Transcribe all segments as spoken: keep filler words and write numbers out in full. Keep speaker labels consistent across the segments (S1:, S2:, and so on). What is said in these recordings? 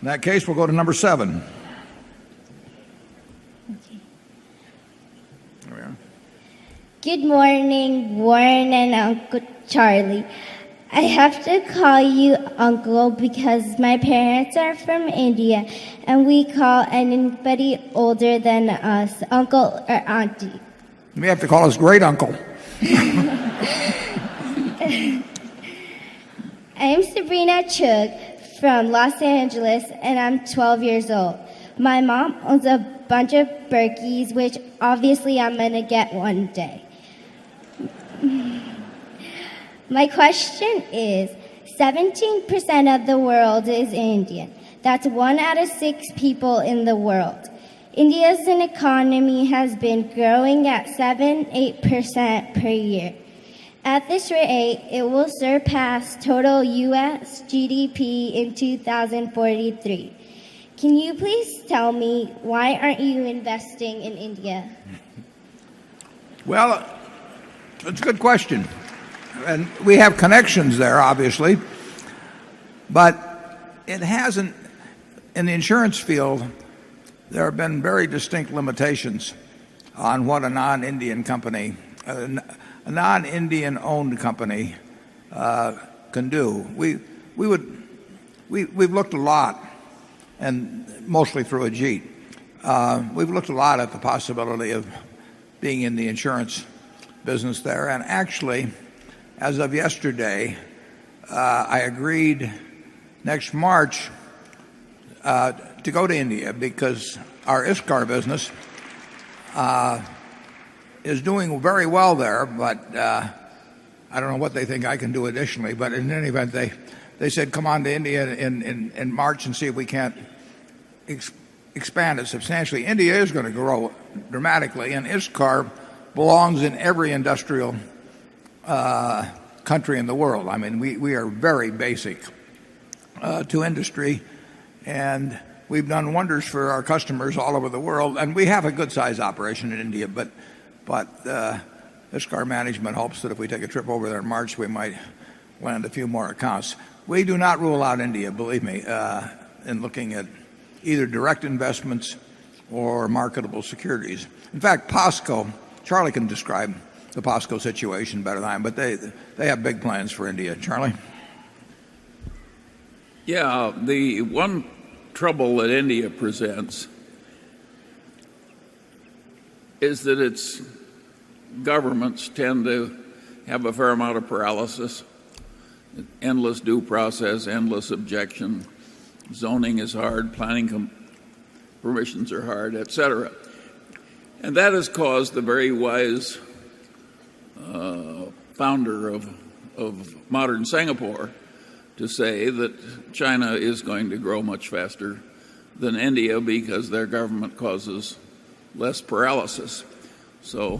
S1: In that case, we'll go to number seven.
S2: Okay. There we are. Good morning, Warren and Uncle Charlie. I have to call you Uncle because my parents are from India and we call anybody older than us Uncle or Auntie.
S1: You have to call us Great Uncle.
S2: I am Sabrina Chug from Los Angeles and I'm twelve years old. My mom owns a bunch of Berkeys, which obviously I'm going to get one day. My question is, seventeen percent of the world is Indian. That's one out of six people in the world. India's economy has been growing at seven to eight percent per year. At this rate, it will surpass total U S G D P in two thousand forty-three. Can you please tell me, why aren't you investing in India?
S1: Well, it's a good question. And we have connections there, obviously. But it hasn't, in the insurance field, there have been very distinct limitations on what a non-Indian company, a non-Indian owned company uh, can do. We, we would, we, we've looked a lot, and mostly through Ajit. Uh, we've looked a lot at the possibility of being in the insurance business there. And actually, as of yesterday, uh, I agreed next March uh, to go to India because our ISCAR business uh, is doing very well there, but uh, I don't know what they think I can do additionally. But in any event, they, they said, come on to India in, in, in March and see if we can't ex- expand it substantially. India is going to grow dramatically, and ISCAR belongs in every industrial uh, country in the world. I mean, we, we are very basic uh, to industry, and we've done wonders for our customers all over the world. And we have a good-sized operation in India, but but uh, ISCAR management hopes that if we take a trip over there in March, we might land a few more accounts. We do not rule out India, believe me, uh, in looking at either direct investments or marketable securities. In fact, POSCO, Charlie can describe the POSCO situation better than I am, but they they have big plans for India. Charlie?
S3: Yeah, the one trouble that India presents is that its governments tend to have a fair amount of paralysis, endless due process, endless objection, zoning is hard, planning com- permissions are hard, et cetera. And that has caused the very wise uh, founder of, of modern Singapore to say that China is going to grow much faster than India because their government causes less paralysis. So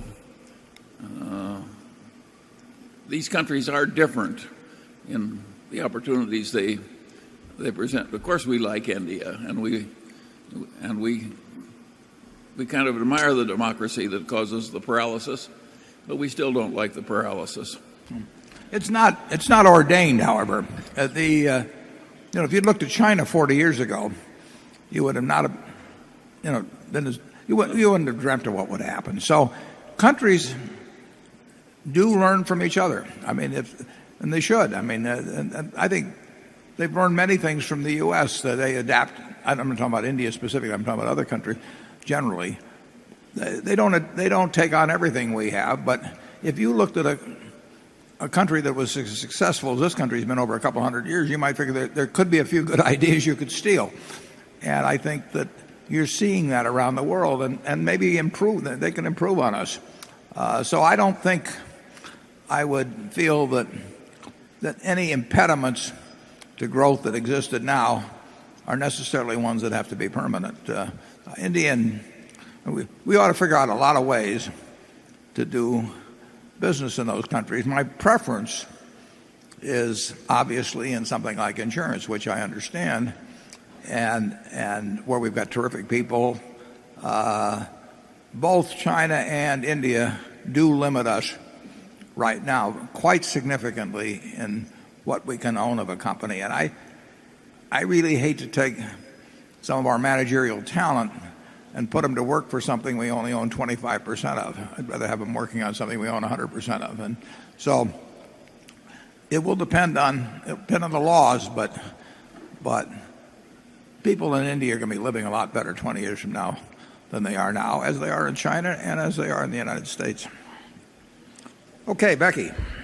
S3: uh, these countries are different in the opportunities they they present. Of course, we like India, and we and we we kind of admire the democracy that causes the paralysis, but we still don't like the paralysis.
S1: It's not it's not ordained, however. Uh, the uh, you know, if you'd looked at China forty years ago, you would have not have, you know been as, you wouldn't, you wouldn't have dreamt of what would happen. So countries do learn from each other. I mean, if and they should. I mean, uh, and, and I think they've learned many things from the U S that they adapt. I'm not talking about India specifically. I'm talking about other countries generally. They, they don't they don't take on everything we have. But if you looked at a a country that was as successful as this country has been over a couple hundred years, you might figure that there could be a few good ideas you could steal. And I think that you're seeing that around the world, and, and maybe improve. They can improve on us. Uh, so I don't think I would feel that that any impediments to growth that existed now are necessarily ones that have to be permanent. Uh, Indian, we, we ought to figure out a lot of ways to do business in those countries. My preference is obviously in something like insurance, which I understand, and and where we've got terrific people. Uh, both China and India do limit us right now quite significantly in what we can own of a company. And I I really hate to take some of our managerial talent and put them to work for something we only own twenty-five percent of. I'd rather have them working on something we own one hundred percent of. And so it will depend on, it'll depend on the laws, but, but people in India are going to be living a lot better twenty years from now than they are now, as they are in China and as they are in the United States. Okay, Becky.